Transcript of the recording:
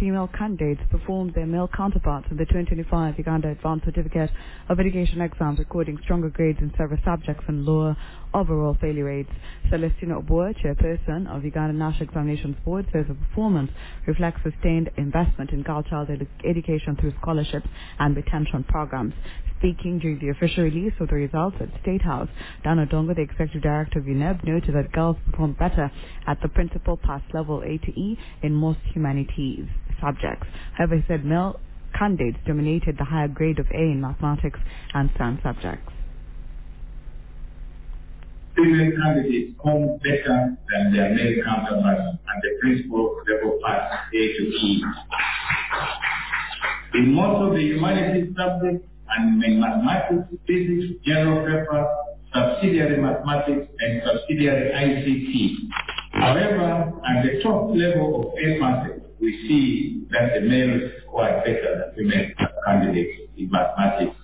female candidates performed their male counterparts in the 2025 Uganda Advanced Certificate of Education exams, recording stronger grades in several subjects and lower overall failure rates. Celestina Obua, chairperson of Uganda National Examinations Board, says the performance reflects sustained investment in girl child education through scholarships and retention programs. Speaking during the official release of the results at State House, Dan Odongo, the executive director of UNEB, noted that girls performed better at the principal pass level A to E in most humanities subjects. However, he said male candidates dominated the higher grade of A in mathematics and science subjects. Female candidates perform better than their male counterparts at the principal level pass A to E. In most of the humanities subjects and in mathematics, physics, general paper, subsidiary mathematics, and subsidiary ICT. However, at the top level of A passes, we see that the males score better than female candidates in mathematics